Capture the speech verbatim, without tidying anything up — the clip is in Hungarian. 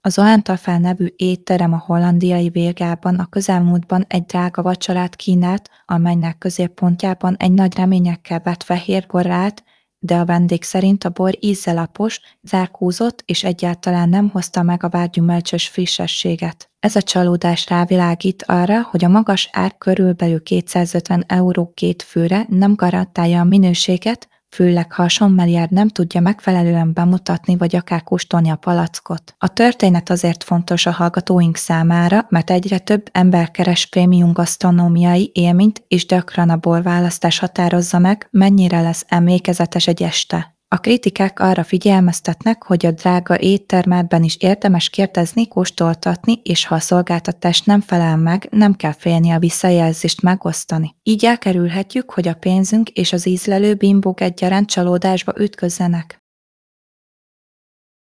Az Oentafel nevű étterem a hollandiai Végában a közelmúltban egy drága vacsorát kínált, amelynek középpontjában egy nagy reményekkel vett fehér bor állt, de a vendég szerint a bor íze lapos, zárkózott és egyáltalán nem hozta meg a várt gyümölcsös frissességet. Ez a csalódás rávilágít arra, hogy a magas ár körülbelül kétszázötven euró két főre nem garantálja a minőséget, főleg ha a sommelier nem tudja megfelelően bemutatni vagy akár kóstolni a palackot. A történet azért fontos a hallgatóink számára, mert egyre több ember keres prémium gasztronómiai élményt, és gyakran a borválasztás határozza meg, mennyire lesz emlékezetes egy este. A kritikák arra figyelmeztetnek, hogy a drága éttermekben is érdemes kérdezni, kóstoltatni, és ha a szolgáltatás nem felel meg, nem kell félni a visszajelzést megosztani. Így elkerülhetjük, hogy a pénzünk és az ízlelő bimbók egyaránt csalódásba ütközzenek.